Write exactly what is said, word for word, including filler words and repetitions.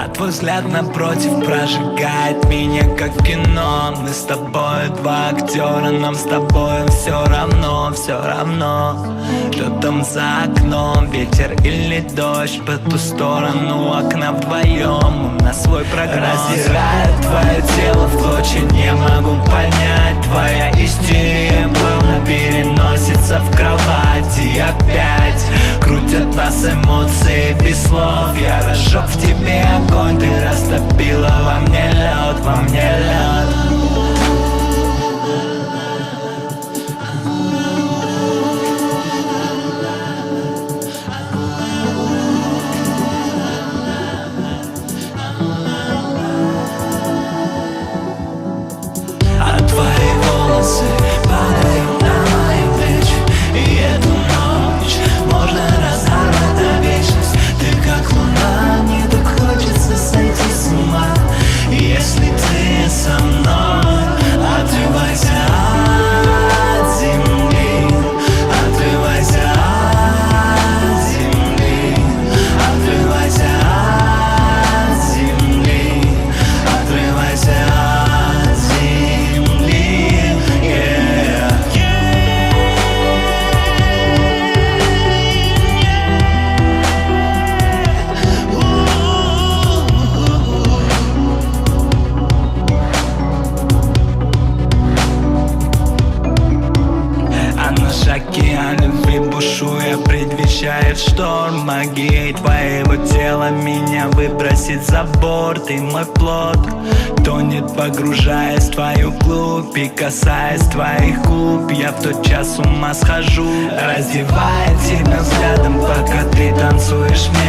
А твой взгляд напротив прожигает меня, как в кино. Мы с тобой два актера, нам с тобой все равно, все равно. Что там за окном, ветер или дождь, по ту сторону окна вдвоем у нас свой прогноз. Раздирает твое тело в клочья, не могу понять. Твоя истерия плавно переносится в кровати. Опять крутят нас эмоции без слов. Я разжег в тебе огонь, ты растопила во мне лед, во мне лед. Падают на мои плечи, и эту ночь можно разорвать на вечность. Ты как луна, мне так хочется сойти с ума. Если ты со мной, отрывайся от земли, отрывайся от земли, отрывайся от земли, отрывайся от земли. Океан любви бушуя предвещает шторм. Магией твоего тела меня выбросит за борт. И мой плод тонет, погружаясь в твою глубь. И касаясь твоих губ, я в тот час с ума схожу. Раздевая тебя взглядом, пока ты танцуешь мне.